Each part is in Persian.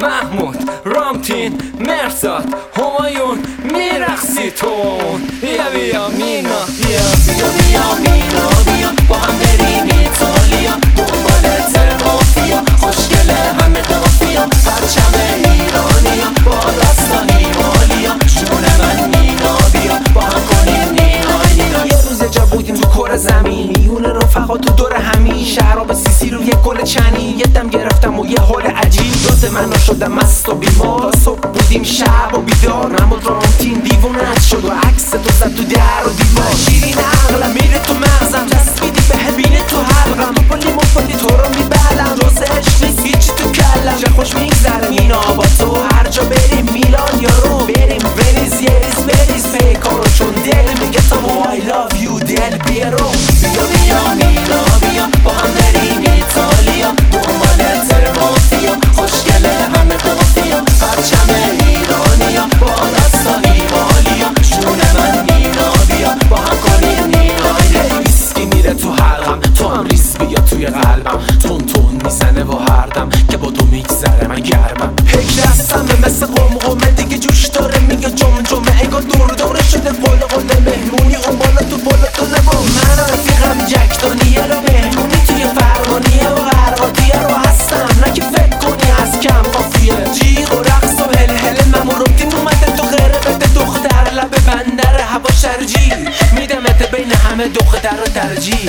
محمود، رامتین، مرزاد، همایون، میرقصی تون. بیا بیا مینا، بیا مینا بیا با هم بریم ایتالیا، دنبالت مافیا، خوشگله همه دافیا، پرچم ایرانیا، با داستان ایمالیا، جون من مینا بیا با هم کنیم نینای نینای. یه روز جا بودیم تو کره زمین، میون رفقا تو دور همین، شراب سیسی رو یه گل چنی، یه دم گرفتم و یه حال عجیب داد من شدم مست و بیمار. صبح بودیم شب و بیدار، اما رامتین دیوونه‌ات شد و عکس تو زد تو در و دیوار. شیرین عقلم میره تو مغزم، چسبیدی به بینه تو حلقم، تو پلی مفالی تو رو میبلم، جز عشق نیست هیچی تو کلم. چه خوش میگذره مینا با تو، هر جا بریم میلان یا روم، بریم ونیز یه ریز بریز پیکارو، چون دل میگه تو I love you دل بیرو. بیا مینا بیا با هم بریم ایتالیا، دنبالت مافیا، خوشگله همه دافیا، پرچم ایرانیا، با داستان ایمالیا، جون من مینا بیا با هم کنیم نینای. ویسکی میره تو حلقم، تو هم ریز بیا توی قلبم، تون تون میزنه و هر دم که با تو میگذره من گرمم. پیک رستمه مثل قمقمه دیگه جوش داره، میگه جمجمه انگار دور دوره شده قله مهمونی، اون بالا تو بالا تو نبا. من رفیقم جک دانیل و مهمونی توی فرمانیه و غرقاتیه رو هستم، نه که فکر کنی از کم قافیه. جیغ و رقص و هل ممورالدین اومده تو غیره بده دختر، لب بندر هوا شرجی میدمت بین همه دختر و ترجیح.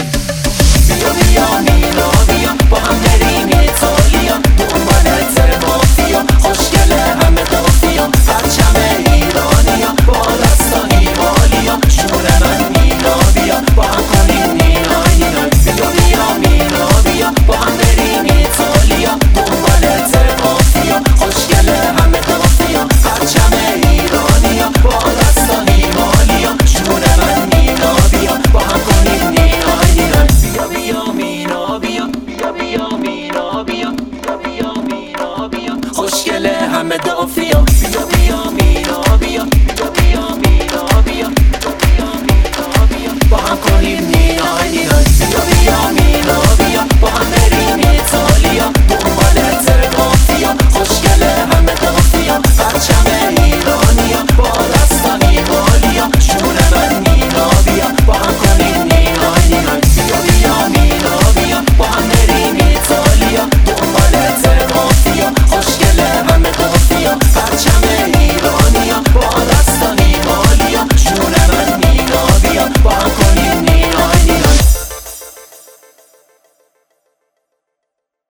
بیا مینا بیا با هم بریم ایتالیا، دنبالت مافیا، خوشگله همه دافیا، پرچم ایرانیا، با داستان ایمالیا، جون من مینا بیا با هم کنیم نینای نینای. بیا مینا بیا با هم بریم ایتالیا، دنبالت مافیا، خوشگله همه دافیا، پرچم ایرانیا، با داستان ایمالیا، جون من مینا بیا با هم کنیم نینای نینای. بیا مینا بیا بیا مینا بیا بیا مینا بیا، خوشگله همه دافیا.